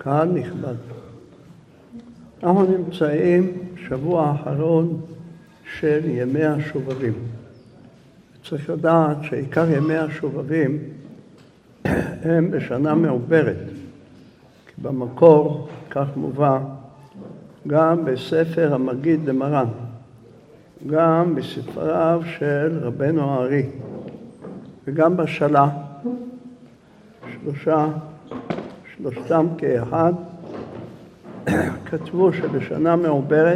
קהל נכבד. אנחנו נמצאים שבוע האחרון של ימי השובבים. צריך לדעת שעיקר ימי השובבים הם בשנה מעוברת, כי במקור, כך מובא, גם בספר המגיד דמרן, גם בספריו של רבנו הארי, וגם בשלה, שלושתם כאחד, כתבו שבשנה מעוברת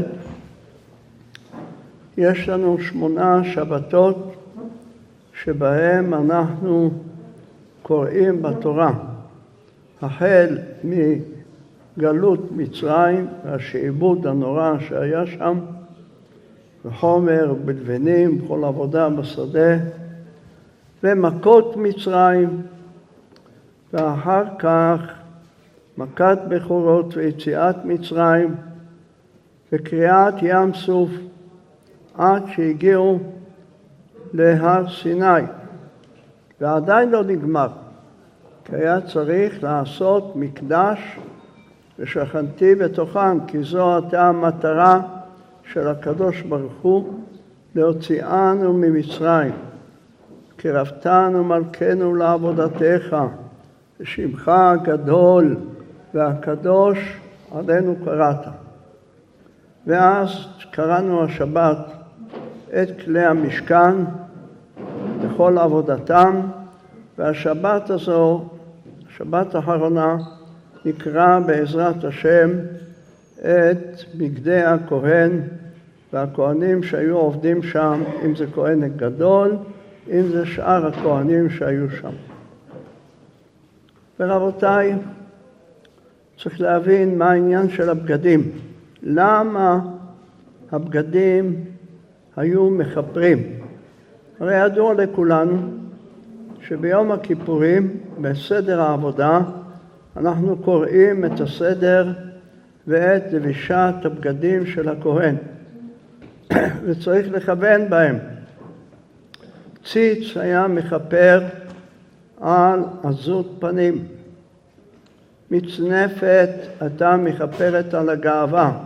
יש לנו 8 שבתות שבהם אנחנו קוראים בתורה, החל מגלות מצרים והשעבוד הנורא שהיה שם, בחומר, בלבנים, בכל עבודה בשדה, ומכות מצרים, ואחר כך מכת בכורות ויציאת מצרים, וקריעת ים סוף, עד שהגיעו להר סיני. ועדיין לא נגמר, כי היה צריך לעשות מקדש ושכנתי בתוכם, כי זו הייתה המטרה של הקדוש ברוך הוא, להוציאנו ממצרים. קרבתנו מלכנו לעבודתך, ושמך הגדול והקדוש עלינו קראת. ואז קראנו השבת את כלי המשכן בכל עבודתם, והשבת הזו, השבת האחרונה, נקרא בעזרת השם את בגדי הכהן והכהנים שהיו עובדים שם, אם זה כהן גדול, אם זה שאר הכהנים שהיו שם. ורבותיי, צריך להבין מה העניין של הבגדים. למה הבגדים היו מכפרים? הרי ידוע לכולנו שביום הכיפורים, בסדר העבודה, אנחנו קוראים את הסדר ואת לבישת הבגדים של הכהן. וצריך לכוון בהם. ציץ היה מכפר על עזות פנים. מצנפת הייתה מכפרת על הגאווה.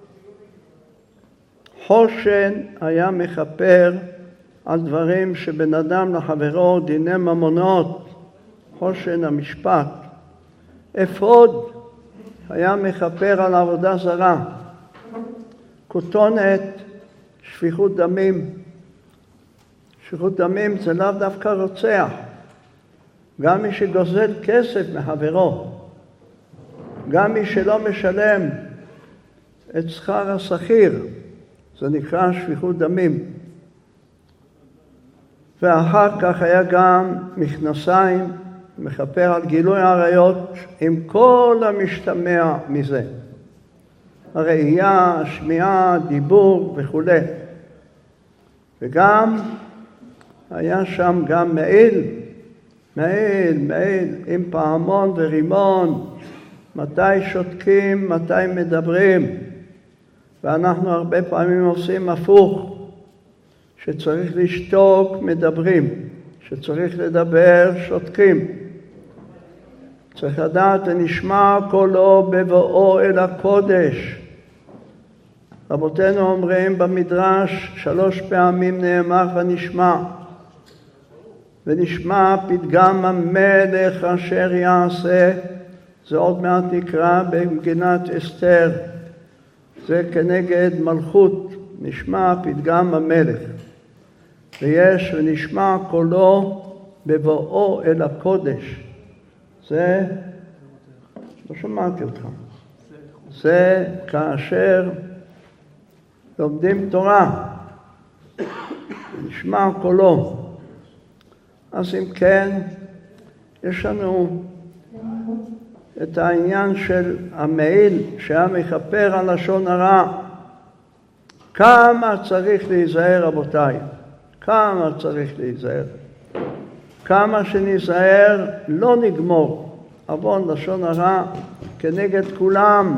חושן היה מכפר על דברים שבן אדם לחברו דיני ממונות, חושן המשפט. אפוד היה מכפר על עבודה זרה. כותונת, שפיכות דמים. שפיכות דמים זה לאו דווקא רוצח. גם מי שגוזל כסף מחברו, גם מי שלא משלם את שכר השכיר, זה נקרא שפיכות דמים. ואחר כך היה גם מכנסיים, מכפר על גילוי עריות עם כל המשתמע מזה. הראייה, השמיעה, דיבור וכו'. וגם היה שם גם מעיל עם פעמון ורימון, מתי שותקים, מתי מדברים. ואנחנו הרבה פעמים עושים הפוך, שצריך לשתוק מדברים, שצריך לדבר שותקים. צריך לדעת ונשמע קולו בבואו אל הקודש. רבותינו אומרים במדרש 3 פעמים נאמר ונשמע. ונשמע פתגם המלך אשר יעשה, זה עוד מעט נקרא במגינת אסתר. זה כנגד מלכות, נשמע פתגם המלך. ויש ונשמע קולו בבואו אל הקודש. זה, לא שמעתי אותך. זה כאשר לומדים תורה. נשמע קולו. אז אם כן, יש לנו את העניין של המעיל שהיה מכפר על לשון הרע. כמה צריך להיזהר רבותיי? כמה צריך להיזהר? כמה שניזהר לא נגמור. עוון לשון הרע כנגד כולם.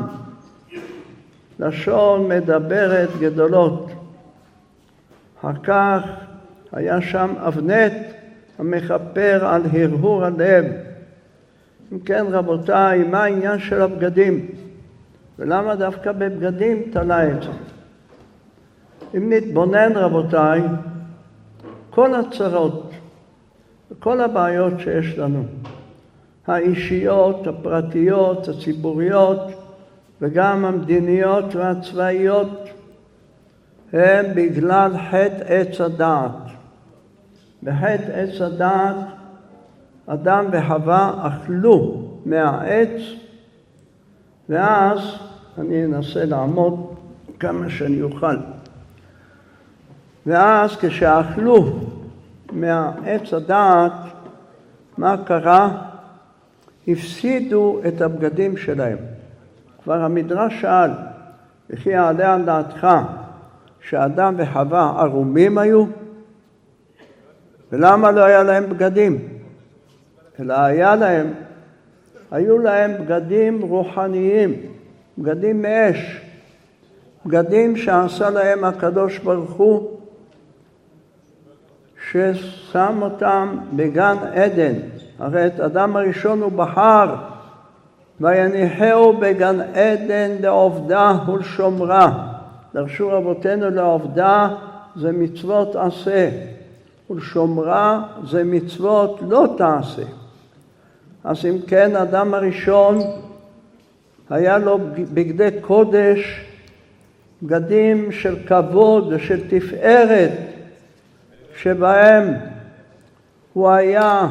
לשון מדברת גדולות. אחר כך היה שם אבנת המכפר על הרהור הלב. אם כן רבותיי, מה העניין של הבגדים? ולמה דווקא בבגדים תלה את זה? אם נתבונן רבותיי, כל הצרות וכל הבעיות שיש לנו, האישיות, הפרטיות, הציבוריות, וגם המדיניות והצבאיות, הם בגלל חטא עץ הדעת. בחטא עץ הדעת, אדם וחווה אכלו מהעץ, ואז אני אנסה לעמוד כמה שאני אוכל. ואז כשאכלו מהעץ הדעת, מה קרה? הפסידו את הבגדים שלהם. כבר המדרש שאל, וכי יעלה על דעתך שאדם וחווה ערומים היו? ולמה לא היה להם בגדים? אלא היו להם בגדים רוחניים, בגדים מאש, בגדים שעשה להם הקדוש ברוך הוא, ששם אותם בגן עדן. הרי את אדם הראשון הוא בחר, ויניחהו בגן עדן לעובדה ולשומרה. דרשו רבותינו, לעובדה זה מצוות עשה, ולשומרה זה מצוות לא תעשה. אז אם כן, אדם הראשון היה לו בגדי קודש, בגדים של כבוד ושל תפארת, שבהם הוא היה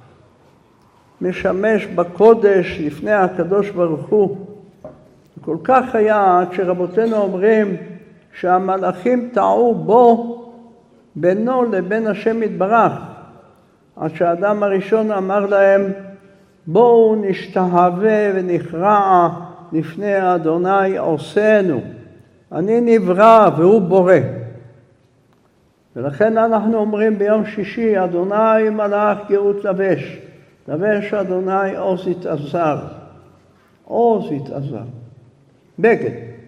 משמש בקודש לפני הקדוש ברוך הוא. כל כך היה עד שרבותינו אומרים שהמלאכים טעו בו בינו לבין השם יתברך. עד שהאדם הראשון אמר להם, בואו נשתהווה ונכרע לפני אדוני עושנו. אני נברא והוא בורא. ולכן אנחנו אומרים ביום שישי, אדוני מלאך גאות לבש. לבש אדוני עוז יתעזר. עוז יתעזר. בגד.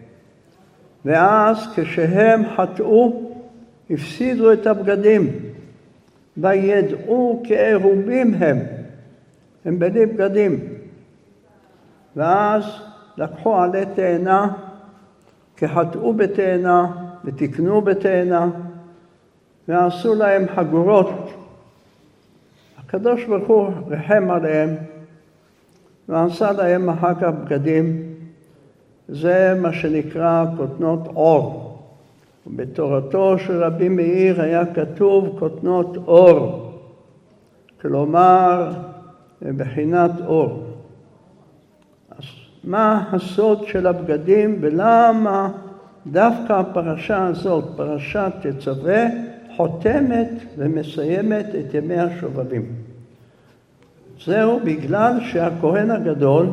ואז כשהם חטאו, הפסידו את הבגדים. וידעו כערומים הם בלי בגדים. ואז לקחו עלי תאנה, כחטאו בתאנה ותקנו בתאנה, ועשו להם חגורות. הקדוש ברוך הוא רחם עליהם, ועשה להם אחר כך בגדים. זה מה שנקרא כותנות אור. בתורתו של רבי מאיר היה כתוב כותנות אור. כלומר, בחינת אור. אז מה הסוד של הבגדים ולמה דווקא הפרשה הזאת, פרשת תצווה, חותמת ומסיימת את ימי השובבים? זהו בגלל שהכהן הגדול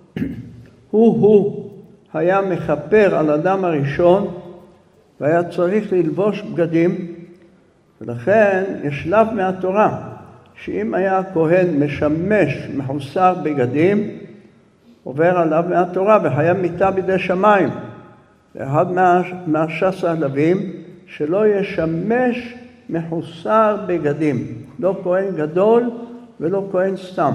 הוא היה מכפר על אדם הראשון והיה צריך ללבוש בגדים, ולכן יש שלב מהתורה שאם היה הכהן משמש מחוסר בגדים, עובר עליו מהתורה וחייב מיתה בידי שמיים. אחד מהש"ס הלווים שלא ישמש מחוסר בגדים, לא כהן גדול ולא כהן סתם.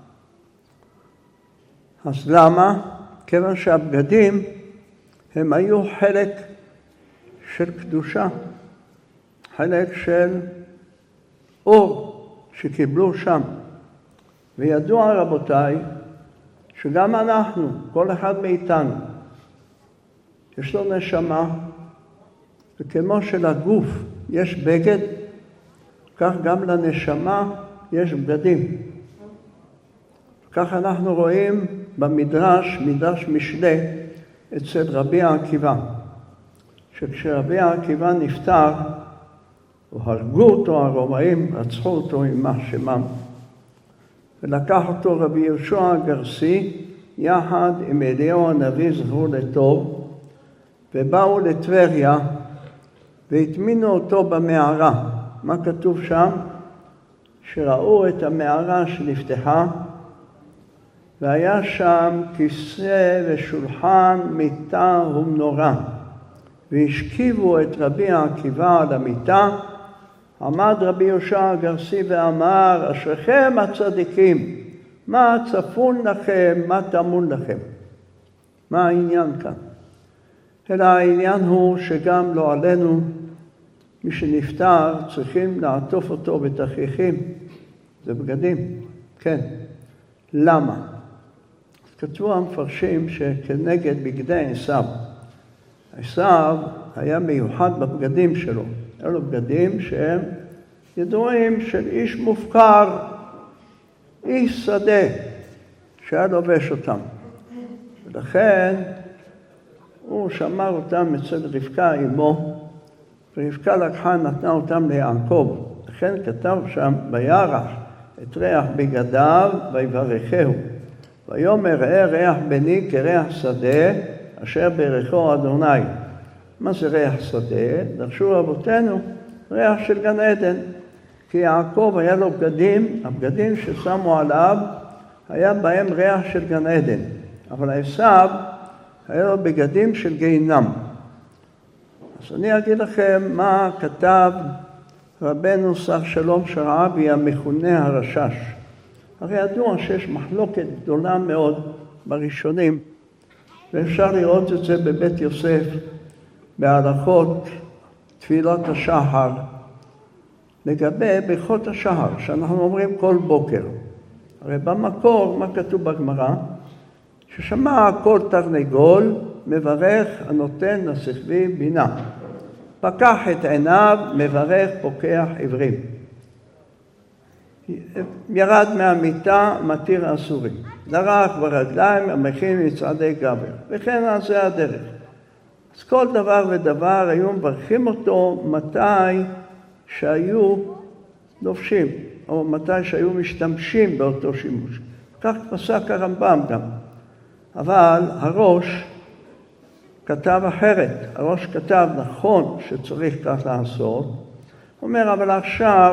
אז למה? כיוון שהבגדים הם היו חלק של קדושה, חלק של אור שקיבלו שם. וידוע רבותיי שגם אנחנו, כל אחד מאיתנו, יש לו נשמה, וכמו שלגוף יש בגד, כך גם לנשמה יש בגדים. כך אנחנו רואים במדרש, מדרש משלי, אצל רבי עקיבא. שכשרבי עקיבא נפטר, הרגו אותו הרומאים, רצחו אותו יימח שמם. ולקח אותו רבי יהושע הגרסי, יחד עם אליהו הנביא זכור לטוב, ובאו לטבריה, והטמינו אותו במערה. מה כתוב שם? שראו את המערה שנפתחה, והיה שם כיסא ושולחן, מיטה ומנורה. והשכיבו את רבי עקיבא על המיטה. עמד רבי יהושע הגרסי ואמר, אשריכם הצדיקים, מה צפון לכם, מה תמון לכם? מה העניין כאן? אלא העניין הוא שגם לא עלינו, מי שנפטר צריכים לעטוף אותו בתכריכים, זה בגדים, כן. למה? כתבו המפרשים שכנגד בגדי עשיו. עשיו היה מיוחד בבגדים שלו. אלו בגדים שהם ידועים של איש מופקר, איש שדה, שהיה לובש אותם. ולכן הוא שמר אותם אצל רבקה אמו, ורבקה לקחה, נתנה אותם ליעקב. לכן כתב שם, וירח את ריח בגדיו ויברכהו. ויאמר ראה ריח בני כריח שדה, אשר ברכו אדוני. מה זה ריח שדה? דרשו רבותינו, ריח של גן עדן. כי יעקב היה לו בגדים, הבגדים ששמו עליו, היה בהם ריח של גן עדן. אבל עשיו היה לו בגדים של גיהינם. אז אני אגיד לכם מה כתב רבנו שר שלום שרעבי המכונה הרשש. הרי ידוע שיש מחלוקת גדולה מאוד בראשונים, ואפשר לראות את זה בבית יוסף, בהלכות תפילות השחר, לגבי ברכות השחר, שאנחנו אומרים כל בוקר. הרי במקור, מה כתוב בגמרא? ששמע כל תרנגול מברך הנותן לשכבי בינה. פקח את עיניו, מברך פוקח עיוורים. ירד מהמיטה, מתיר אסורים. דרך ברגליים, המכין מצעדי גבר. וכן על זה הדרך. אז כל דבר ודבר היו מברכים אותו מתי שהיו לובשים, או מתי שהיו משתמשים באותו שימוש. כך פסק הרמב"ם גם. אבל הראש כתב אחרת. הראש כתב נכון שצריך כך לעשות. הוא אומר, אבל עכשיו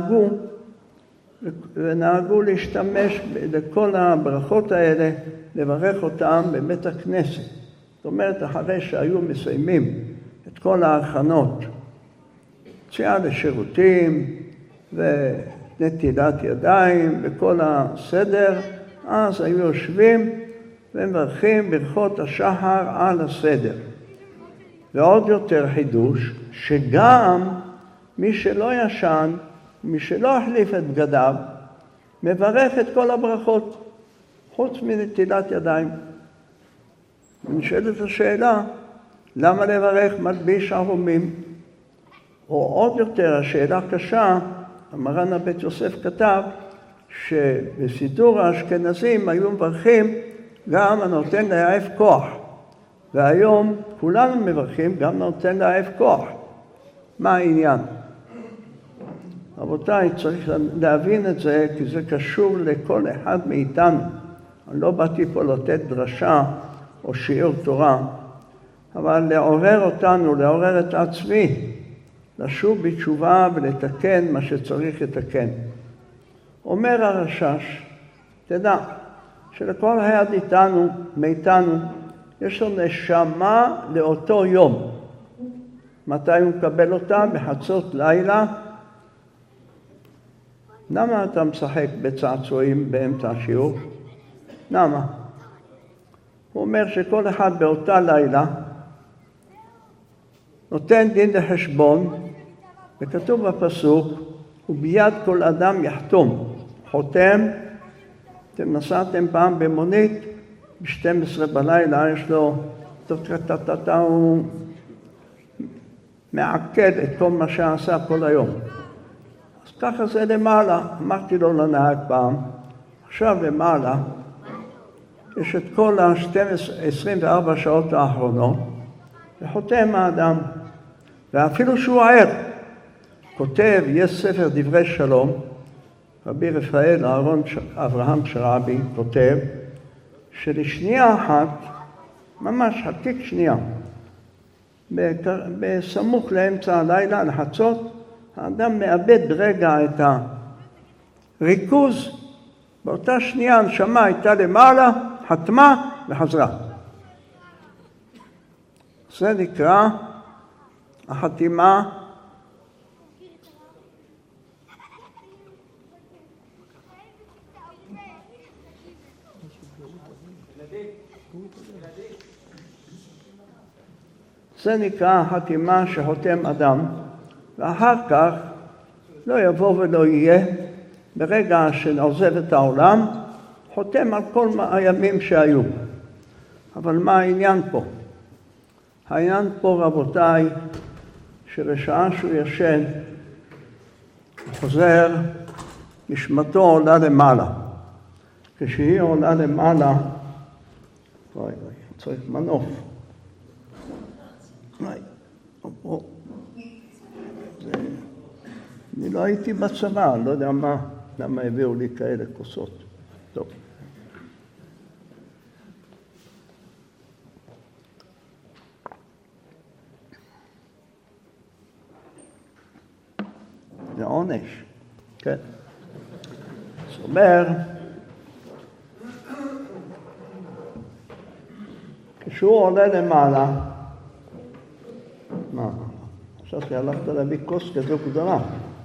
נהגו להשתמש לכל הברכות האלה, לברך אותם בבית הכנסת. זאת אומרת, אחרי שהיו מסיימים את כל ההכנות, יציאה לשירותים ונטילת ידיים וכל הסדר, אז היו יושבים ומברכים ברכות השחר על הסדר. ועוד יותר חידוש, שגם מי שלא ישן, מי שלא החליף את בגדיו, מברך את כל הברכות, חוץ מנטילת ידיים. ונשאלת השאלה, למה לברך מלביש ערומים? או עוד יותר, השאלה קשה, המרן הבית יוסף כתב, שבסידור האשכנזים היו מברכים גם הנותן להעף כוח. והיום כולנו מברכים גם נותן להעף כוח. מה העניין? רבותיי, צריך להבין את זה, כי זה קשור לכל אחד מאיתנו. אני לא באתי פה לתת דרשה או שיעור תורה, אבל לעורר אותנו, לעורר את עצמי, לשוב בתשובה ולתקן מה שצריך לתקן. אומר הרשש, תדע שלכל אחד מאיתנו, יש לו נשמה לאותו יום. מתי הוא מקבל אותה? בחצות לילה. למה אתה משחק בצעצועים באמצע השיעור? למה? הוא אומר שכל אחד באותה לילה נותן דין לחשבון, וכתוב בפסוק, וביד כל אדם יחתום. חותם, אתם נסעתם פעם במונית, ב-12 בלילה יש לו, הוא מעקד את כל מה שעשה כל היום. אז ככה זה למעלה. אמרתי לו לנהג פעם, עכשיו למעלה, יש את כל ה-24 שעות האחרונות, וחותם האדם, ואפילו שהוא ער, כותב, יש ספר דברי שלום, רבי רפאל אברהם שרעבי כותב, שלשנייה אחת, ממש חלקיק שנייה, בסמוך לאמצע הלילה, לחצות, האדם מאבד רגע את הריכוז, באותה שנייה הנשמה הייתה למעלה, חתמה וחזרה. זה נקרא החתימה זה נקרא חתימה שחותם אדם, ואחר כך לא יבוא ולא יהיה, ברגע שנעוזב את העולם, חותם על כל הימים שהיו. אבל מה העניין פה? העניין פה, רבותיי, שבשעה שהוא ישן, חוזר, נשמתו עולה למעלה. כשהיא עולה למעלה, צריך מנוף. אני לא הייתי בצבא, לא יודע למה הביאו לי כאלה כוסות. טוב. זה עונש, כן. זאת אומרת, כשהוא עולה למעלה, מה? חשבתי הלכת להביא כוס כזו גדולה.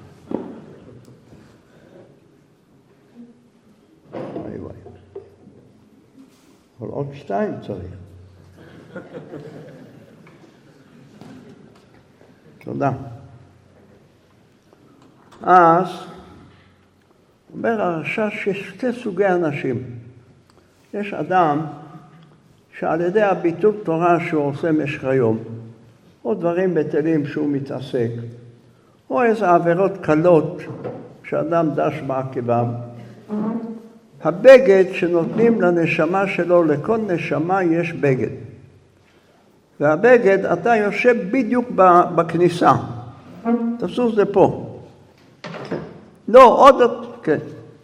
וואי וואי. אבל עוד 2 צריך. תודה. אז אומר הרש"ש שיש 2 סוגי אנשים. יש אדם שעל ידי הביטול תורה שהוא עושה משך היום, או דברים בטלים שהוא מתעסק, או איזה עבירות קלות שאדם דש בעקביו, הבגד שנותנים לנשמה שלו, לכל נשמה יש בגד. והבגד, אתה יושב בדיוק בכניסה. תעשו זה פה. לא, עוד, כן.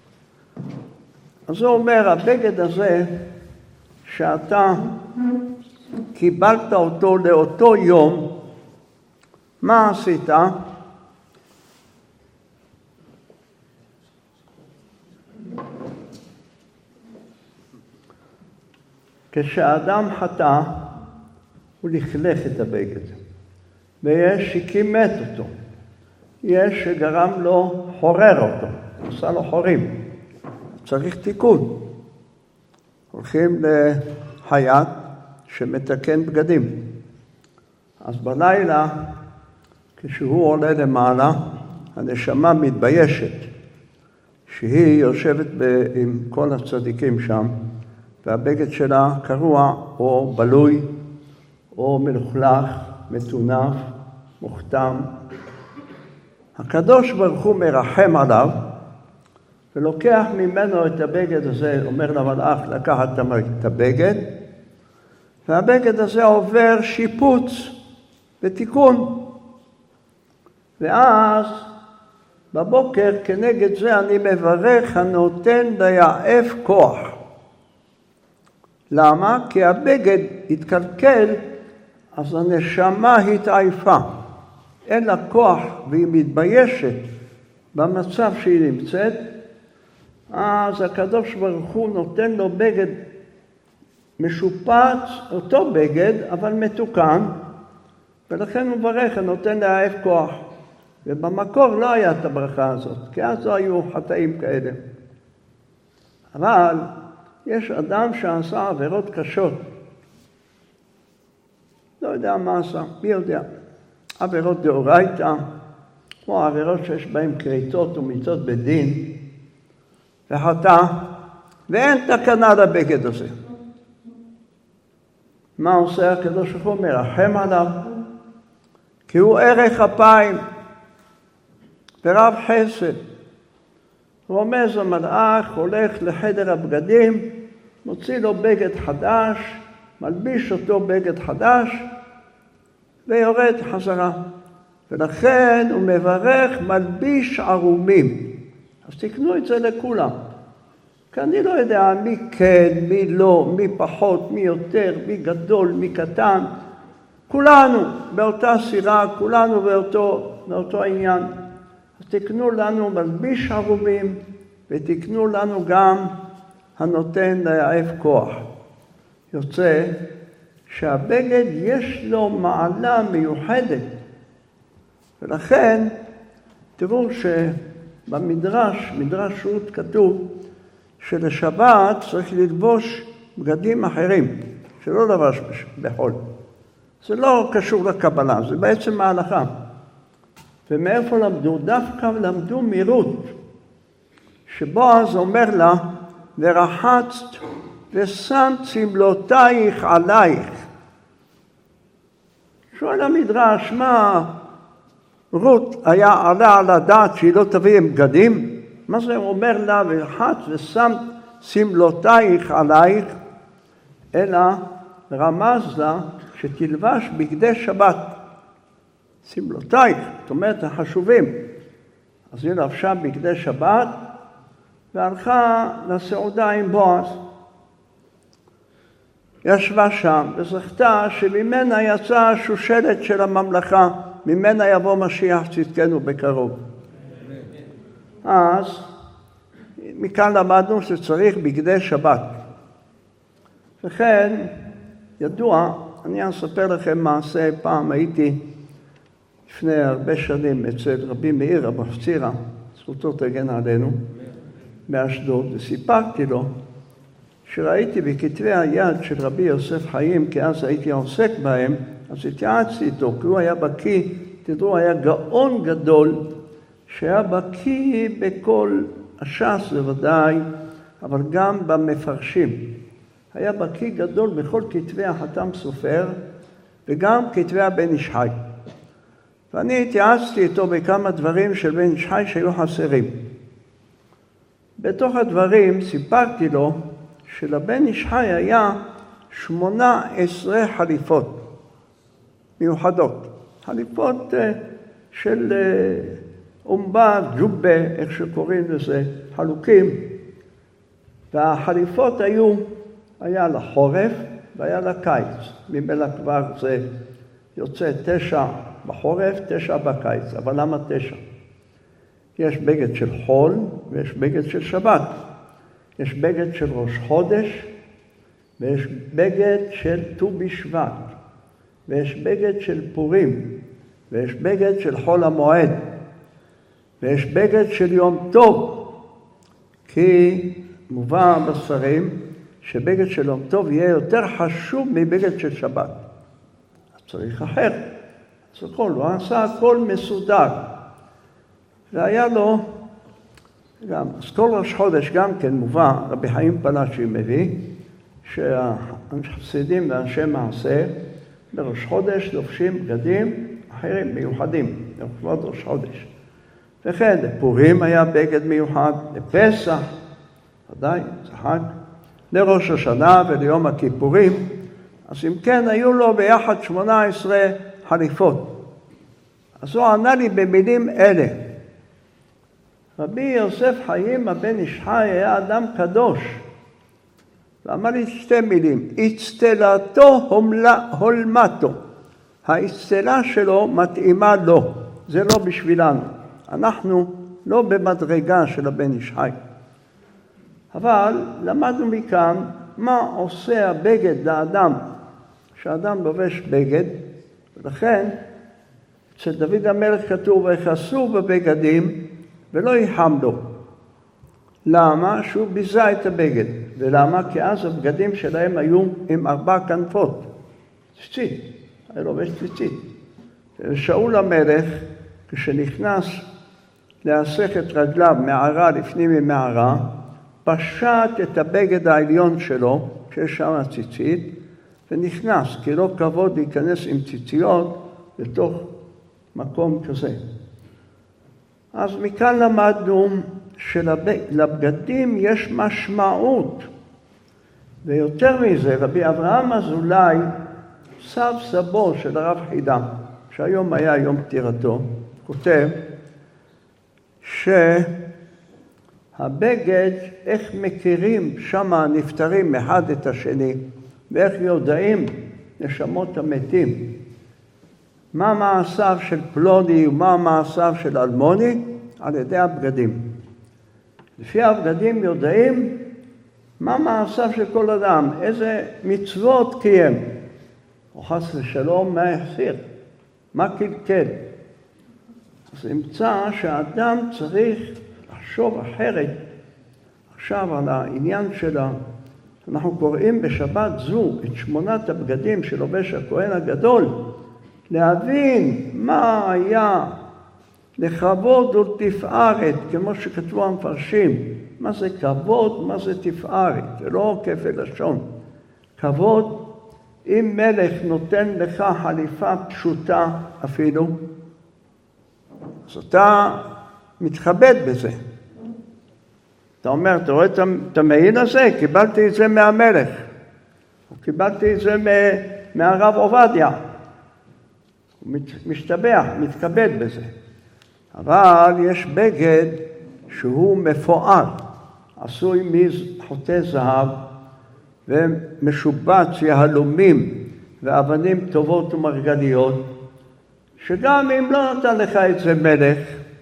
אז הוא אומר, הבגד הזה, שאתה קיבלת אותו לאותו יום, מה עשית? כשאדם חטא, הוא לכלך את הבגד. ויש שכימת אותו. יש שגרם לו חורר אותו, עושה לו חורים. צריך תיקון. הולכים לחייט שמתקן בגדים. אז בלילה, כשהוא עולה למעלה, הנשמה מתביישת, שהיא יושבת עם כל הצדיקים שם, והבגד שלה קרוע או בלוי, או מלוכלך, מטונף, מוכתם. הקדוש ברוך הוא מרחם עליו, ולוקח ממנו את הבגד הזה, אומר למלאך לקחת את הבגד, והבגד הזה עובר שיפוץ ותיקון. ואז בבוקר כנגד זה אני מברך הנותן ליעף כוח. למה? כי הבגד התקלקל, אז הנשמה התעייפה. אין לה כוח והיא מתביישת במצב שהיא נמצאת, אז הקדוש ברוך הוא נותן לו בגד משופץ, אותו בגד, אבל מתוקן, ולכן הוא מברך, נותן להעף כוח. ובמקור לא היה את הברכה הזאת, כי אז לא היו חטאים כאלה. אבל יש אדם שעשה עבירות קשות. לא יודע מה עשה, מי יודע. עבירות דאורייתא, כמו עבירות שיש בהן כריתות ומיתות בדין, וחטא, ואין תקנה לבגד הזה. מה עושה הקדוש ברוך הוא? מרחם עליו, כי הוא ערך אפיים ורב חסד. רומז המלאך, הולך לחדר הבגדים, מוציא לו בגד חדש, מלביש אותו בגד חדש, ויורד חזרה. ולכן הוא מברך מלביש ערומים. אז תקנו את זה לכולם. כי אני לא יודע מי כן, מי לא, מי פחות, מי יותר, מי גדול, מי קטן. כולנו באותה סירה, כולנו באותו עניין. אז תקנו לנו מלביש ערומים, ותקנו לנו גם הנותן להעף כוח. יוצא שהבגד יש לו מעלה מיוחדת. ולכן, תראו שבמדרש, מדרש רות כתוב, שלשבת צריך ללבוש בגדים אחרים, שלא לבש בחול. זה לא קשור לקבלה, זה בעצם ההלכה. ומאיפה למדו? דווקא למדו מרות, שבועז אומר לה, ורחצת ושמת שמלותייך עלייך. שואל המדרש, מה רות היה עלה על הדעת שהיא לא תביא עם בגדים? מה זה אומר לה, ורחצת ושמת שמלותייך עלייך? אלא רמז לה שתלבש בגדי שבת. שמלותייך, זאת אומרת החשובים. אז היא לבשה בגדי שבת והלכה לסעודה עם בועז. ישבה שם וזכתה שממנה יצאה השושלת של הממלכה, ממנה יבוא משיח צדקנו בקרוב. אז מכאן למדנו שצריך בגדי שבת. וכן ידוע, אני אספר לכם מעשה, פעם הייתי לפני הרבה שנים אצל רבי מאיר אבוחצירא, זכותו תגן עלינו, באשדוד, וסיפרתי לו שראיתי בכתבי היד של רבי יוסף חיים, כי אז הייתי עוסק בהם, אז התייעצתי איתו, כי הוא היה בקיא, תדעו, היה גאון גדול, שהיה בקיא בכל הש"ס בוודאי, אבל גם במפרשים. היה בקיא גדול בכל כתבי החתם סופר, וגם כתבי הבן איש חי. ואני התייעצתי איתו בכמה דברים של בן איש חי שהיו חסרים. בתוך הדברים סיפרתי לו שלבן איש חי היה 18 חליפות מיוחדות. חליפות של אומבה, ג'ובה, איך שקוראים לזה, חלוקים. והחליפות היה לחורף והיה לקיץ. ממילא כבר זה יוצא 9 בחורף, 9 בקיץ. אבל למה 9? יש בגד של חול ויש בגד של שבת. יש בגד של ראש חודש ויש בגד של ט"ו בשבט. ויש בגד של פורים ויש בגד של חול המועד. ויש בגד של יום טוב. כי מובא בספרים שבגד של יום טוב יהיה יותר חשוב מבגד של שבת. אז צריך אחר. אז הכל, הוא עשה הכל מסודר. והיה לו גם, אז כל ראש חודש גם כן מובא, רבי חיים פלאשי מביא, שהחסידים ואנשי מעשה בראש חודש לובשים בגדים אחרים מיוחדים, לכבוד ראש חודש. וכן, לפורים היה בגד מיוחד, לפסח, ודאי, זה חג, לראש השנה וליום הכיפורים, אז אם כן, היו לו ביחד 18 חליפות. אז הוא ענה לי במילים אלה. רבי יוסף חיים הבן איש חי היה אדם קדוש. ואמר לי 2 מילים, אצטלתו הולמתו. האצטלה שלו מתאימה לו, זה לא בשבילנו. אנחנו לא במדרגה של הבן איש חי. אבל למדנו מכאן מה עושה הבגד לאדם, כשאדם לובש בגד, ולכן אצל דוד המלך כתוב, ויכסו בבגדים ולא יחם לו. למה? שהוא ביזה את הבגד. ולמה? כי אז הבגדים שלהם היו עם 4 כנפות. ציצית, היה לובש ציצית. ושאול המלך, כשנכנס להסך את רגליו מערה לפנים ממערה, פשט את הבגד העליון שלו, שיש שם ציצית, ונכנס, כי לא כבוד להיכנס עם ציציות לתוך מקום כזה. אז מכאן למדנו שלבגדים יש משמעות. ויותר מזה, רבי אברהם אזולאי, סב סבו של הרב חידה, שהיום היה יום פטירתו, כותב שהבגד, איך מכירים שם הנפטרים אחד את השני, ואיך יודעים נשמות המתים. מה מעשיו של פלוני ומה מעשיו של אלמוני? על ידי הבגדים. לפי הבגדים יודעים מה מעשיו של כל אדם, איזה מצוות קיים. או חס ושלום, מה יחסיר, מה קלקל. אז נמצא שהאדם צריך לחשוב אחרת עכשיו על העניין של אנחנו קוראים בשבת זו את 8 הבגדים שלובש הכהן הגדול, להבין מה היה לכבוד ולתפארת, כמו שכתבו המפרשים. מה זה כבוד, מה זה תפארת? זה לא כפל לשון. כבוד, אם מלך נותן לך חליפה פשוטה אפילו, אז אתה מתכבד בזה. אתה אומר, אתה רואה את המעיל הזה? קיבלתי את זה מהמלך. או קיבלתי את זה מהרב עובדיה. הוא משתבח, מתכבד בזה. אבל יש בגד שהוא מפואר, עשוי מחוטי זהב ומשובץ יהלומים ואבנים טובות ומרגליות, שגם אם לא נתן לך את זה מלך,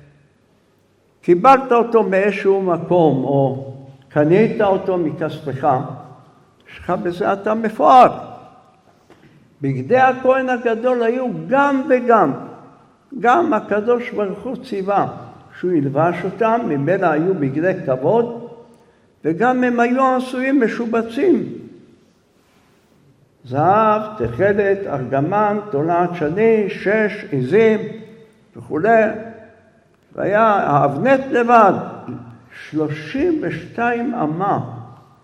קיבלת אותו מאיזשהו מקום או קנית אותו מכספך, שלך בזה אתה מפואר. בגדי הכהן הגדול היו גם וגם. גם הקדוש ברוך הוא ציווה שהוא ילבש אותם, ממילא היו בגדי כבוד, וגם הם היו עשויים משובצים. זהב, תכלת, ארגמן, תולעת שני, 6 עזים וכו'. והיה האבנת לבד 32 אמה,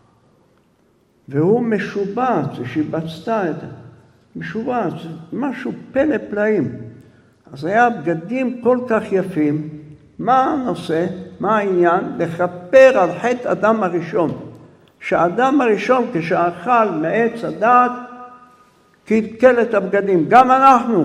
והוא משובץ, שיבצתה את זה. משובץ, משהו פלא פלאים. אז היה בגדים כל כך יפים. מה הנושא? מה העניין? לכפר על חטא אדם הראשון. שהאדם הראשון כשאכל מעץ הדעת קלקל את הבגדים. גם אנחנו.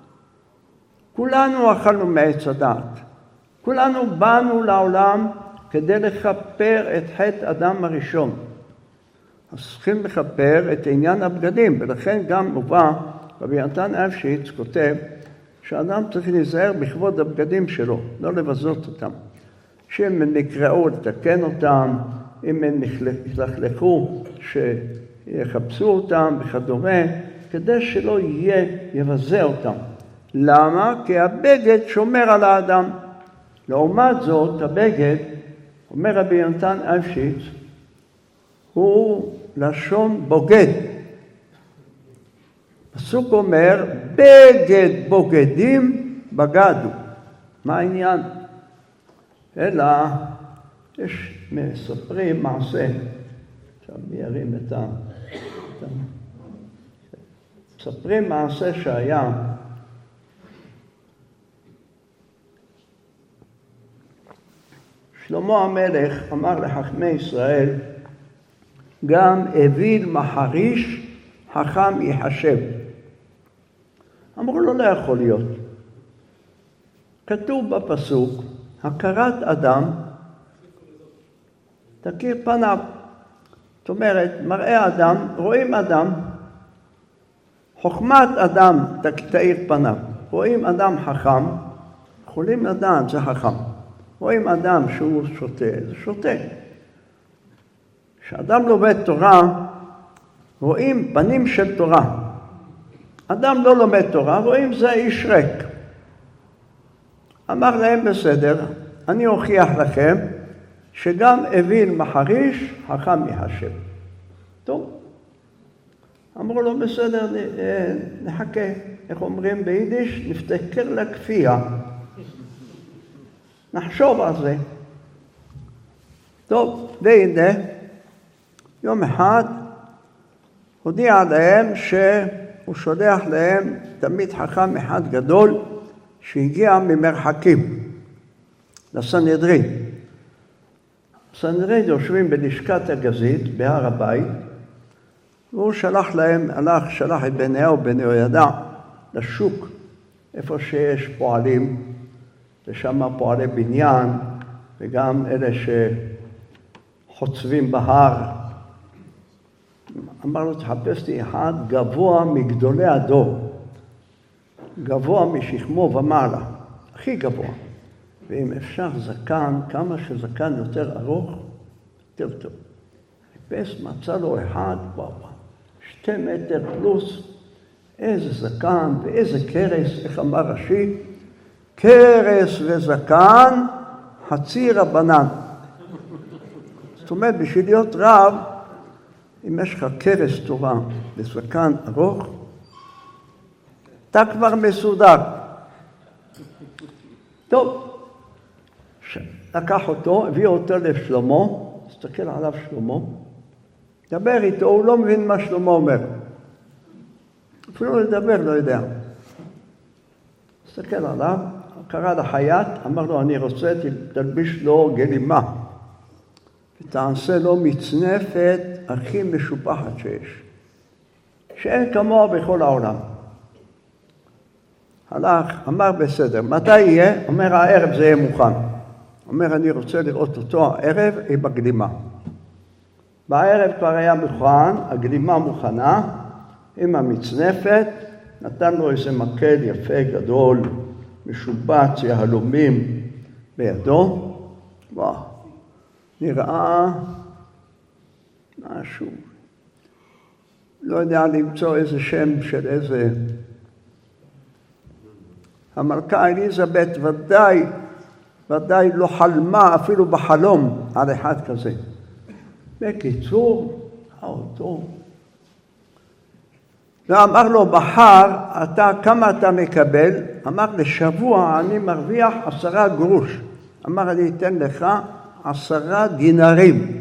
כולנו אכלנו מעץ הדעת. כולנו באנו לעולם כדי לכפר את חטא אדם הראשון. אז צריכים לכפר את עניין הבגדים, ולכן גם מובא, רבי יונתן אפשיץ כותב, שאדם צריך להיזהר בכבוד הבגדים שלו, לא לבזות אותם. שאם הם נקראו לתקן אותם, אם הם יתלכלכו, שיחפשו אותם וכדומה, כדי שלא יבזה אותם. למה? כי הבגד שומר על האדם. לעומת זאת, הבגד, אומר רבי יונתן אפשיץ, הוא לשון בוגד. פסוק אומר, בגד בוגדים בגדו. מה העניין? אלא יש מספרים מעשה, עכשיו מיירים את מספרים מעשה שהיה, שלמה המלך אמר לחכמי ישראל, גם אוויל מחריש חכם יחשב. אמרו לו, לא יכול להיות. כתוב בפסוק, הכרת אדם תכיר פניו. זאת אומרת, מראה אדם, רואים אדם, חוכמת אדם תאיר פניו. רואים אדם חכם, יכולים לדעת זה חכם. רואים אדם שהוא שותה, זה שותה. כשאדם לומד תורה, רואים פנים של תורה. אדם לא לומד תורה, רואים זה איש ריק. אמר להם בסדר, אני אוכיח לכם שגם אוויל מחריש חכם יחשב. טוב. אמרו לו בסדר, נחכה. איך אומרים ביידיש? נפתקר לכפייה. נחשוב על זה. טוב, והנה, יום אחד הודיע להם שהוא שולח להם תלמיד חכם אחד גדול שהגיע ממרחקים לסנהדרין. הסנהדרין יושבים בלשכת הגזית בהר הבית, והוא שלח להם, שלח את בניהו ובני יהוידע לשוק, איפה שיש פועלים, ושם פועלי בניין, וגם אלה שחוצבים בהר. אמר לו, תחפש לי אחד גבוה מגדולי הדור, גבוה משכמו ומעלה, הכי גבוה. ואם אפשר זקן, כמה שזקן יותר ארוך, יותר טוב. חיפש, מצא לו אחד, 2 מטר פלוס, איזה זקן ואיזה קרס, איך אמר רש"י, קרס וזקן, חצי רבנן. זאת אומרת, בשביל להיות רב, אם יש לך כרס תורה וזקן ארוך, אתה כבר מסודר. טוב, לקח אותו, הביא אותו לשלמה, הסתכל עליו שלמה, דבר איתו, הוא לא מבין מה שלמה אומר. אפילו לדבר לא יודע. הסתכל עליו, קרא לחייט, אמר לו, אני רוצה, תלביש לו גלימה, ותעשה לו מצנפת הכי משופחת שיש, שאין כמוה בכל העולם. הלך, אמר בסדר, מתי יהיה? אומר, הערב זה יהיה מוכן. אומר, אני רוצה לראות אותו הערב עם הגלימה. בערב כבר היה מוכן, הגלימה מוכנה, עם המצנפת, נתן לו איזה מקל יפה גדול, משובץ, יהלומים בידו. וואו, נראה משהו. לא יודע למצוא איזה שם של איזה... המלכה אליזבת ודאי לא חלמה אפילו בחלום על אחד כזה. בקיצור, אותו. ואמר לו, בחר, כמה אתה מקבל? אמר, לשבוע אני מרוויח 10 גרוש. אמר, אני אתן לך 10 דינרים.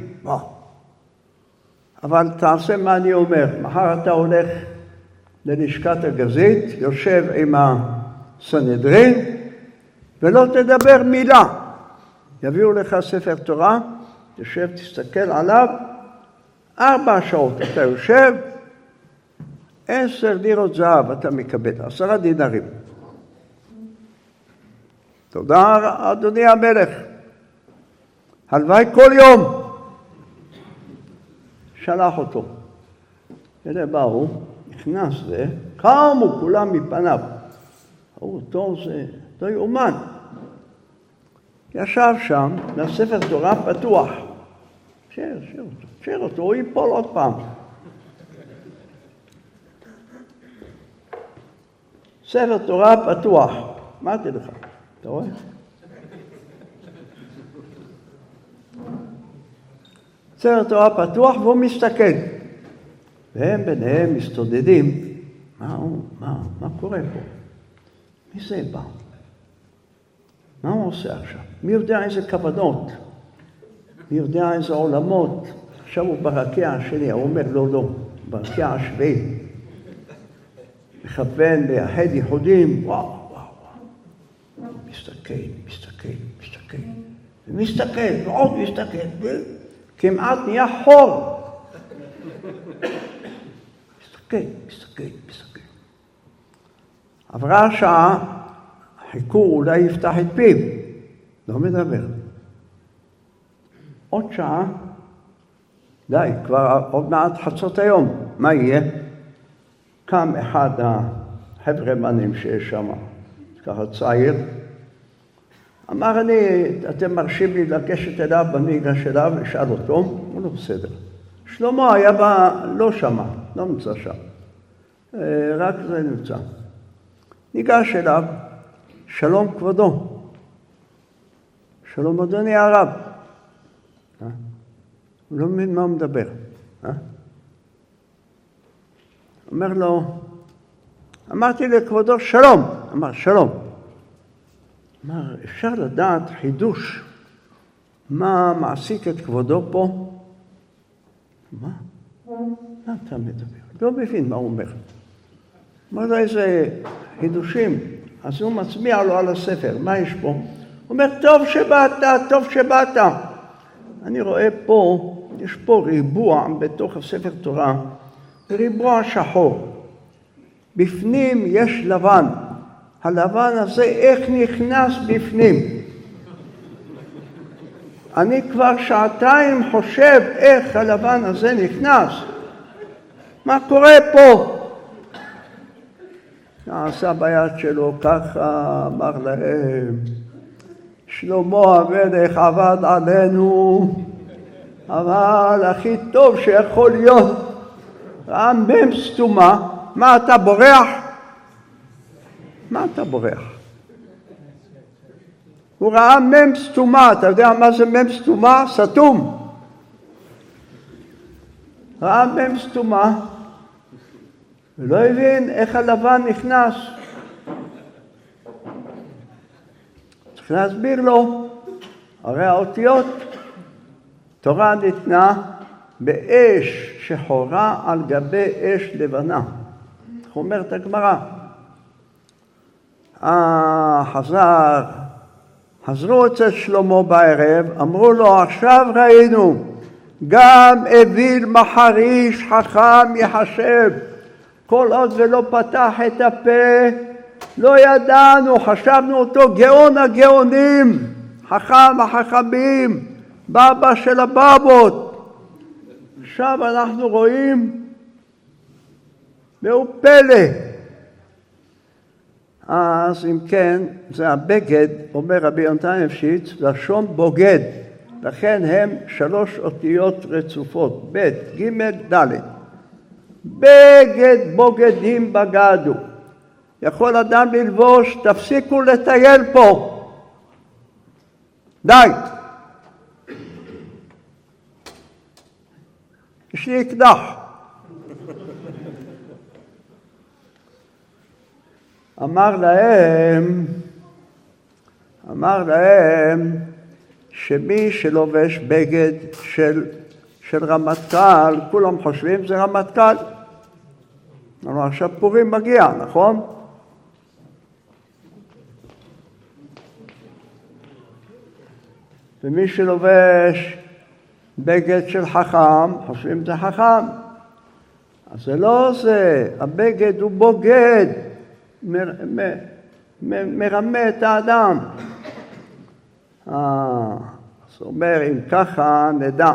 אבל תעשה מה אני אומר. מחר אתה הולך ללשכת הגזית, יושב עם הסנהדרין, ולא תדבר מילה. יביאו לך ספר תורה, תשב, תסתכל עליו, 4 שעות אתה יושב, 10 לירות זהב אתה מקבל, 10 דינרים. תודה, אדוני המלך. הלוואי כל יום. שלח אותו. אלה באו, נכנס זה, קמו כולם מפניו. אותו זה לא יאומן. ישב שם, והספר תורה פתוח. שיר אותו, הוא ייפול עוד פעם. ספר תורה פתוח. אמרתי לך, אתה רואה? ספר תורה פתוח והוא מסתכל. והם ביניהם מסתודדים. מה קורה פה? מי זה בא? מה הוא עושה עכשיו? מי יודע איזה כוונות? מי יודע איזה עולמות? עכשיו הוא ברקיע השני, הוא אומר לא, ברקיע השביעי. מכוון ליחד ייחודים, וואו. מסתכל, ועוד מסתכל, כמעט נהיה חור. מסתכל. עברה שעה, חיכו, אולי יפתח את פיו, לא מדבר. עוד שעה, די, כבר עוד מעט חצות היום, מה יהיה? קם אחד החבר'מנים שיש שם, ככה צעיר, אמר אתם מרשים לי לגשת אליו, אני אגש אליו, אשאל אותו, הוא לא בסדר. שלמה היה לא שמה, לא נמצא שם, רק זה נמצא. ניגש אליו, שלום כבודו, שלום אדוני הרב. הוא לא מבין מה הוא מדבר. אומר לו, אמרתי לכבודו שלום. אמר שלום. אמר, אפשר לדעת חידוש מה מעסיק את כבודו פה? מה אתה מדבר? לא מבין מה הוא אומר. אמר לו איזה חידושים. אז הוא מצביע לו על הספר. מה יש פה? הוא אומר, טוב שבאת. אני רואה פה, יש פה ריבוע בתוך הספר תורה, ריבוע שחור. בפנים יש לבן. הלבן הזה איך נכנס בפנים? אני כבר 2 שעתיים חושב איך הלבן הזה נכנס. מה קורה פה? נעשה ביד שלו ככה, אמר להם, שלמה המלך עבד עלינו, אבל הכי טוב שיכול להיות, רעמם סתומה, מה אתה בורח? מה אתה בורח? הוא ראה מם סתומה, אתה יודע מה זה מם סתומה? סתום. ראה בהם סתומה, ולא הבין איך הלבן נכנס. צריך להסביר לו, הרי האותיות, תורה ניתנה באש שחורה על גבי אש לבנה. אומרת הגמרא. חזרו אצל שלמה בערב, אמרו לו, עכשיו ראינו, גם אוויל מחריש חכם יחשב. כל עוד ולא פתח את הפה, לא ידענו, חשבנו אותו גאון הגאונים, חכם החכמים, בבא של הבבות. עכשיו אנחנו רואים, והוא פלא. אז אם כן, זה הבגד, אומר רבי יונתן אפשיץ, לשון בוגד. לכן הם 3 אותיות רצופות, ב' ג' ד'. בגד בוגדים בגדו. יכול אדם ללבוש, תפסיקו לטייל פה. די. יש לי אקדח. אמר להם שמי שלובש בגד של רמטכ"ל, כולם חושבים זה רמטכ"ל. עכשיו פורים מגיע, נכון? ומי שלובש בגד של חכם, חושבים זה חכם. אז זה לא זה, הבגד הוא בוגד, מרמה את האדם. אז אומר, אם ככה נדע,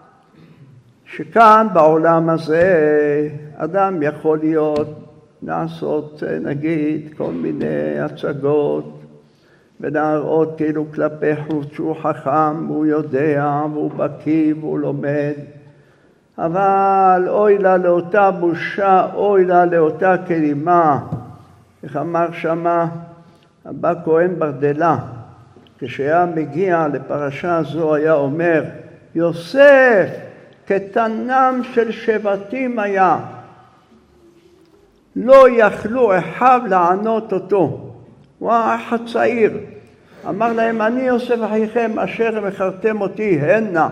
שכאן בעולם הזה אדם יכול לעשות נגיד כל מיני הצגות ולהראות כאילו כלפי חוץ שהוא חכם, הוא יודע והוא בקיא והוא לומד, אבל אוי לה לאותה בושה, אוי לה לאותה כלימה. איך אמר שמה אבא כהן ברדלה, כשהיה מגיע לפרשה זו היה אומר, יוסף קטנם של שבטים היה, לא יכלו אחיו לענות אותו. הוא היה אחד צעיר, אמר להם, אני יוסף אחיכם אשר מכרתם אותי הנה.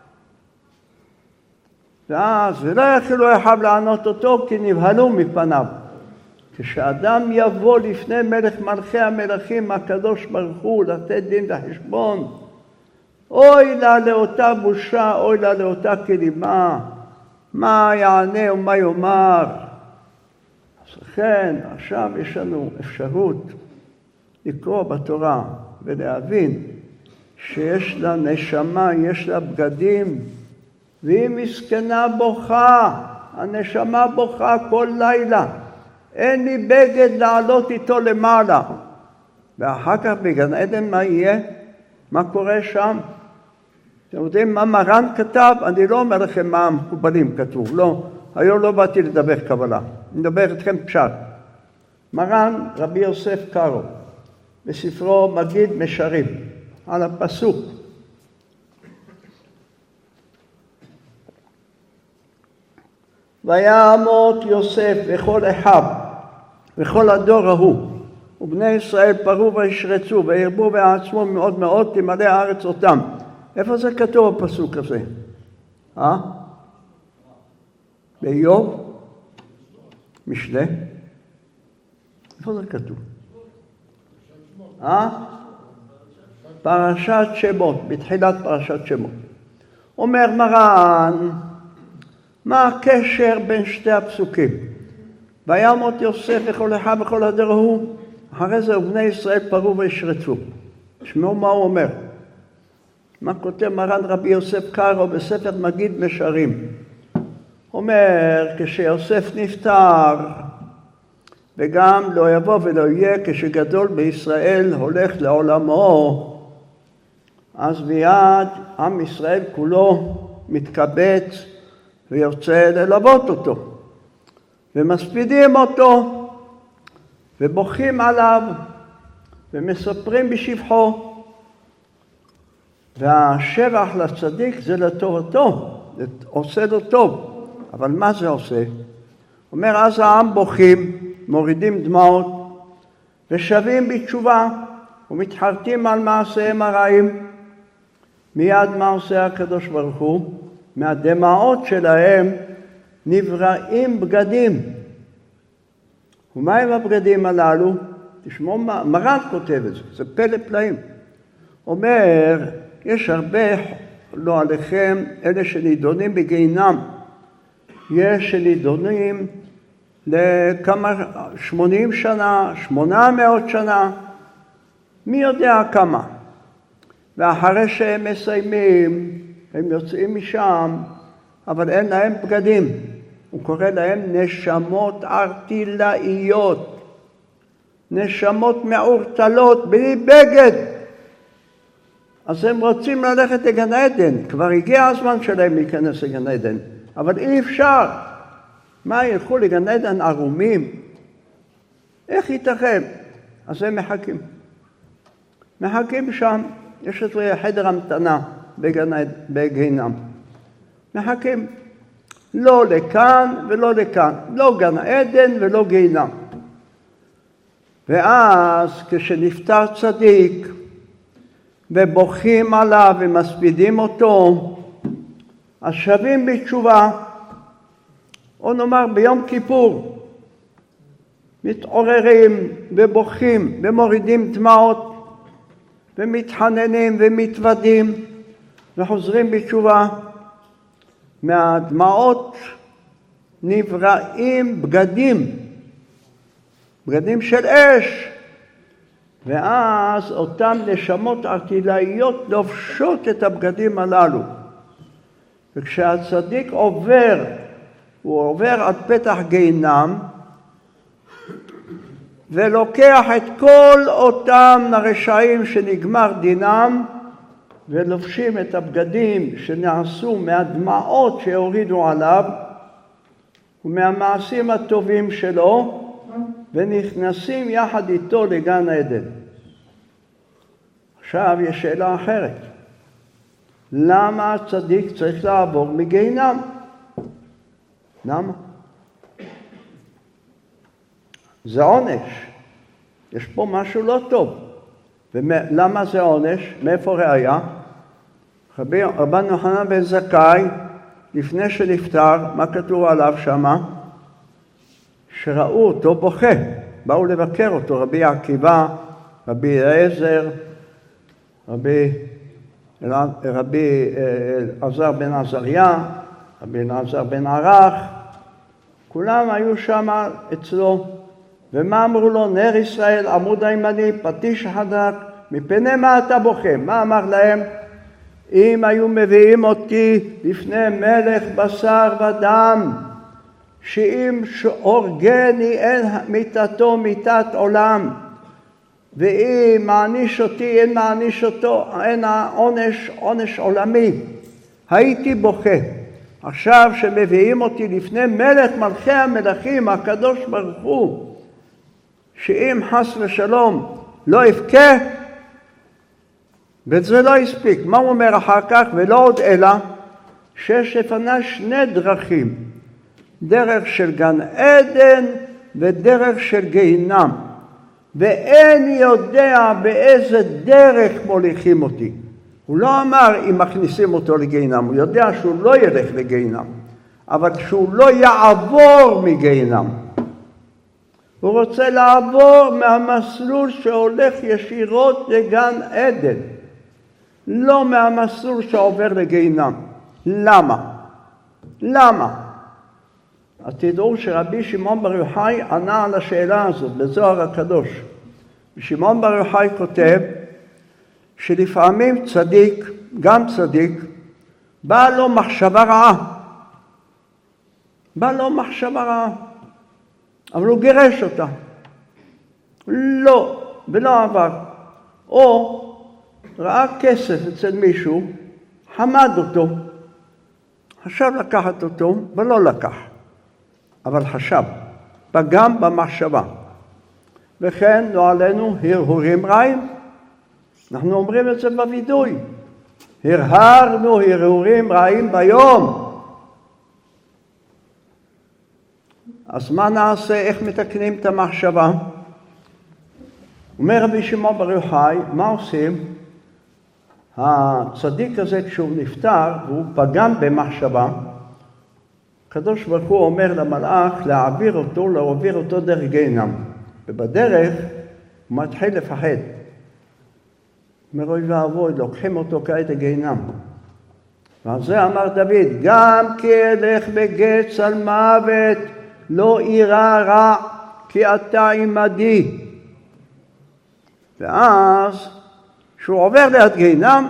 ואז לא יכלו אחיו לענות אותו כי נבהלו מפניו. כשאדם יבוא לפני מלך מלכי המלכים הקדוש ברוך הוא לתת דין וחשבון, אוי לה לאותה בושה, אוי לה לאותה כלימה, מה יענה ומה יאמר. אז לכן עכשיו יש לנו אפשרות לקרוא בתורה ולהבין שיש לה נשמה, יש לה בגדים, והיא מסכנה בוכה, הנשמה בוכה כל לילה. אין לי בגד לעלות איתו למעלה. ואחר כך בגן עדן מה יהיה? מה קורה שם? אתם יודעים מה מרן כתב? אני לא אומר לכם מה המקובלים כתוב, לא. היום לא באתי לדבר קבלה, אני מדבר אתכם פשט. מרן רבי יוסף קארו, בספרו מגיד משרים, על הפסוק. ויעמוד יוסף וכל אחיו וכל הדור ההוא, ובני ישראל פרו וישרצו וירבו בעצמו מאוד מאוד, תמלא הארץ אותם. איפה זה כתוב הפסוק הזה? באיוב? משלי? איפה זה כתוב? פרשת שמות, בתחילת פרשת שמות. אומר מרן, מה הקשר בין שתי הפסוקים? ויעמוד יוסף וכל אחיו וכל הדור ההוא, אחרי זה ובני ישראל פרו וישרצו. תשמעו מה הוא אומר. מה כותב מרן רבי יוסף קארו בספר מגיד משרים. אומר, כשיוסף נפטר, וגם לא יבוא ולא יהיה, כשגדול בישראל הולך לעולמו, אז מיד עם ישראל כולו מתקבץ ויוצא ללוות אותו. ומספידים אותו, ובוכים עליו, ומספרים בשבחו. והשבח לצדיק זה לטובתו, עושה לו טוב. אבל מה זה עושה? אומר, אז העם בוכים, מורידים דמעות, ושבים בתשובה, ומתחרטים על מעשיהם הרעים. מיד מה עושה הקדוש ברוך הוא? מהדמעות שלהם נבראים בגדים. ומה הם הבגדים הללו? תשמעו, מרן כותב את זה, זה פלא פלאים. אומר, יש הרבה, לא עליכם, אלה שנידונים בגיהינום. יש שנידונים לכמה, 80 שנה, 800 שנה, מי יודע כמה. ואחרי שהם מסיימים, הם יוצאים משם, אבל אין להם בגדים. הוא קורא להם נשמות ארטילאיות, נשמות מעורטלות, בלי בגד. אז הם רוצים ללכת לגן עדן, כבר הגיע הזמן שלהם להיכנס לגן עדן, אבל אי אפשר. מה, ילכו לגן עדן ערומים? איך ייתכן? אז הם מחכים שם, יש את חדר המתנה בגיהינום. מחכים, לא לכאן ולא לכאן, לא גן עדן ולא גיהינום. ואז כשנפטר צדיק ובוכים עליו ומספידים אותו, אז שבים בתשובה, או נאמר ביום כיפור, מתעוררים ובוכים ומורידים דמעות ומתחננים ומתוודים וחוזרים בתשובה. מהדמעות נבראים בגדים, בגדים של אש, ואז אותן נשמות ארטילאיות לובשות את הבגדים הללו. וכשהצדיק עובר, הוא עובר עד פתח גיהינום, ולוקח את כל אותם הרשעים שנגמר דינם, ולובשים את הבגדים שנעשו מהדמעות שהורידו עליו, ומהמעשים הטובים שלו, ונכנסים יחד איתו לגן עדן. עכשיו יש שאלה אחרת. למה הצדיק צריך לעבור מגיהינום? למה? זה עונש. יש פה משהו לא טוב. ולמה זה עונש? מאיפה ראיה? רבן יוחנן בן זכאי, לפני שנפטר, מה כתוב עליו שמה? שראו אותו בוכה. באו לבקר אותו, רבי עקיבא, רבי אליעזר, רבי אלעזר בן עזריה, רבי אלעזר בן ערך, כולם היו שם אצלו. ומה אמרו לו? נר ישראל, עמוד הימני, פטיש חזק, מפני מה אתה בוכה? מה אמר להם? אם היו מביאים אותי לפני מלך בשר ודם, שאם הורגני אין מיתתו מיתת עולם, ואם מעניש אותי אין מעניש אותו, אין העונש עונש עולמי, הייתי בוכה. עכשיו שמביאים אותי לפני מלך מלכי המלכים, הקדוש ברוך הוא, שאם חס ושלום לא יבכה, וזה לא יספיק. מה הוא אומר אחר כך? ולא עוד אלא שיש לפני שני דרכים, דרך של גן עדן ודרך של גיהינום, ואין יודע באיזה דרך מוליכים אותי. הוא לא אמר אם מכניסים אותו לגיהינום, הוא יודע שהוא לא ילך לגיהינום, אבל שהוא לא יעבור מגיהינום. הוא רוצה לעבור מהמסלול שהולך ישירות לגן עדן, לא מהמסלול שעובר לגיהינום. למה? למה? אז תדעו שרבי שמעון בר יוחאי ענה על השאלה הזאת בזוהר הקדוש. שמעון בר יוחאי כותב שלפעמים צדיק, גם צדיק, בא לו מחשבה רעה. בא לו מחשבה רעה. אבל הוא גירש אותה. לא, ולא עבר. או ראה כסף אצל מישהו, חמד אותו, חשב לקחת אותו, ולא לקח. אבל חשב, פגם במחשבה. וכן לא עלינו הרהורים רעים. אנחנו אומרים את זה בווידוי. הרהרנו הרהורים רעים ביום. אז מה נעשה? איך מתקנים את המחשבה? אומר רבי שמעון בר יוחאי, מה עושים? הצדיק הזה כשהוא נפטר והוא פגם במחשבה, הקדוש ברוך הוא אומר למלאך להעביר אותו דרך גיהנם. ובדרך הוא מתחיל לפחד. אומר אוי ואבוי, לוקחים אותו כעת לגיהנם. ועל זה אמר דוד, גם כי אלך בגץ על מוות, לא אירא רע, כי אתה עמדי. ואז, כשהוא עובר ליד גיהנם,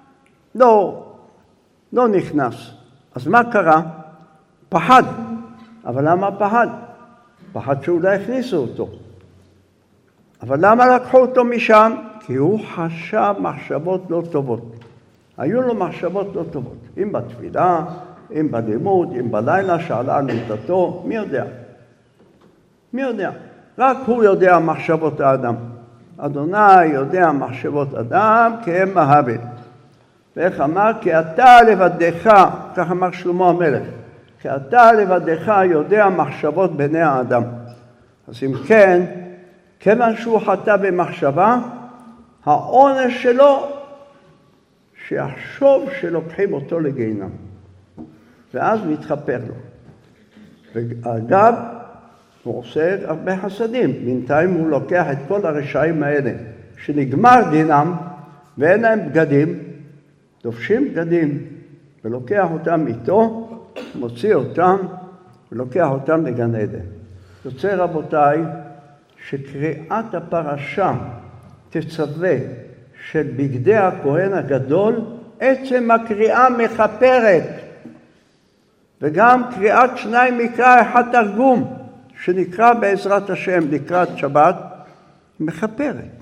לא נכנס. אז מה קרה? פחד. אבל למה פחד? פחד שאולי הכניסו אותו. אבל למה לקחו אותו משם? כי הוא חשב מחשבות לא טובות. היו לו מחשבות לא טובות. אם בתפילה, אם בלימוד, אם בלילה שעלה על מיטתו, מי יודע? מי יודע? רק הוא יודע מחשבות האדם. אדוני יודע מחשבות אדם כי הם מהבל. ואיך אמר? כי אתה לבדך, כך אמר שלמה המלך, כי אתה לבדך יודע מחשבות בני האדם. אז אם כן, כיוון שהוא חטא במחשבה, העונש שלו שיחשוב שלוקחים אותו לגיהנם. ואז מתחפר לו. ואגב, הוא עושה הרבה חסדים. בינתיים הוא לוקח את כל הרשעים האלה, שנגמר דינם, ואין להם בגדים, לובשים בגדים, ולוקח אותם איתו, מוציא אותם, ולוקח אותם לגן עדן. יוצא רבותיי, שקריאת הפרשה תצווה של בגדי הכהן הגדול, עצם הקריאה מחפרת. וגם קריאת שניים מקרא אחד תרגום, שנקרא בעזרת השם לקראת שבת, מחפרת.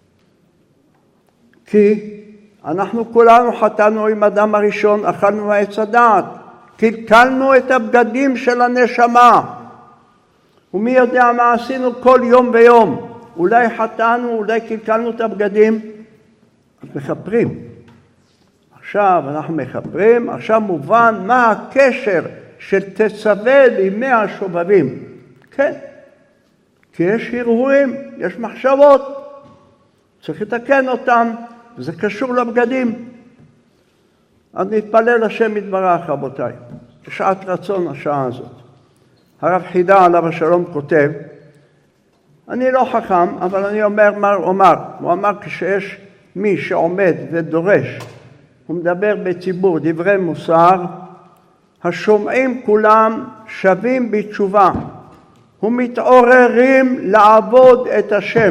כי אנחנו כולנו חטאנו עם אדם הראשון, אכלנו מעץ הדעת, קלקלנו את הבגדים של הנשמה. ומי יודע מה עשינו כל יום ויום. אולי חטאנו, אולי קלקלנו את הבגדים, אז מחפרים. עכשיו אנחנו מחפרים, עכשיו מובן מה הקשר של תצווה לימי השובבים. כן, כי יש הרהורים, יש מחשבות, צריך לתקן אותם, וזה קשור לבגדים. אז נתפלל השם יתברך רבותיי, בשעת רצון השעה הזאת. הרב חידה עליו השלום כותב, אני לא חכם, אבל אני אומר מה הוא אמר. הוא אמר כשיש מי שעומד ודורש, הוא מדבר בציבור דברי מוסר, השומעים כולם שווים בתשובה, ומתעוררים לעבוד את השם.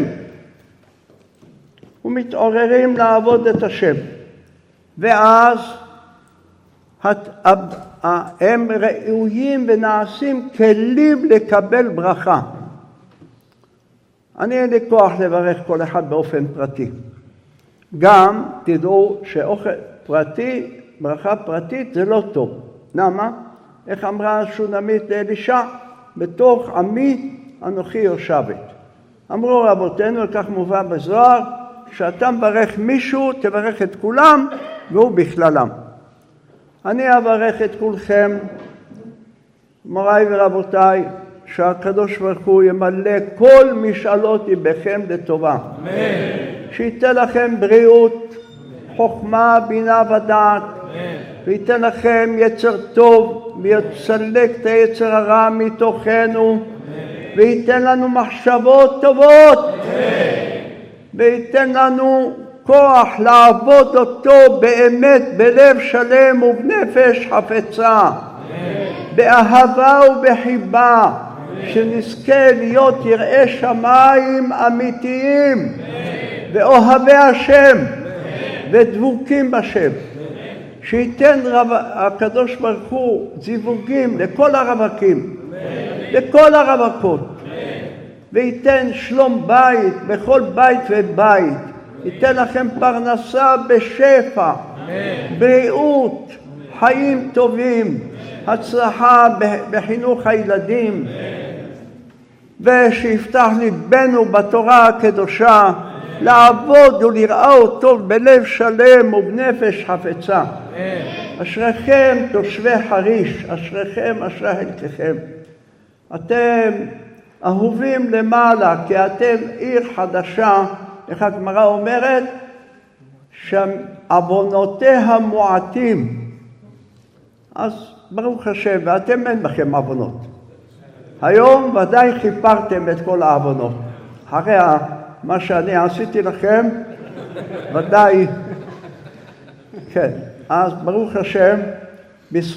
ומתעוררים לעבוד את השם. ואז הם ראויים ונעשים כלים לקבל ברכה. אני אין לי כוח לברך כל אחד באופן פרטי. גם תדעו שאוכל פרטי, ברכה פרטית זה לא טוב. למה? איך אמרה השונמית לאלישע? בתוך עמי אנוכי יושבת. אמרו רבותינו, כך מובא בזוהר, שאתה מברך מישהו, תברך את כולם, והוא בכללם. אני אברך את כולכם, מוריי ורבותיי, שהקדוש ברוך הוא ימלא כל משאלות ליבכם לטובה. אמן. שייתן לכם בריאות, חוכמה, בינה ודעת, וייתן לכם יצר טוב, ויצלק את היצר הרע מתוכנו, וייתן לנו מחשבות טובות, וייתן לנו כוח לעבוד אותו באמת בלב שלם ובנפש חפצה, באהבה ובחיבה, שנזכה להיות יראי שמיים אמיתיים, ואוהבי השם, ודבוקים בשם. שייתן הקדוש ברוך הוא זיווגים לכל הרווקים, לכל הרווקות, וייתן שלום בית בכל בית ובית, ייתן לכם פרנסה בשפע, בריאות, חיים טובים, הצלחה בחינוך הילדים, ושיפתח ליבנו בתורה הקדושה, לעבוד ולראות טוב בלב שלם ובנפש חפצה. אשריכם תושבי חריש, אשריכם, אשרי חלקכם. אתם אהובים למעלה, כי אתם עיר חדשה, איך הגמרא אומרת? שעוונותיה מועטים. אז ברוך השם, ואתם אין בכם עוונות. היום ודאי חיפרתם את כל העוונות. אחרי מה שאני עשיתי לכם, ודאי, כן. אז ברוך השם,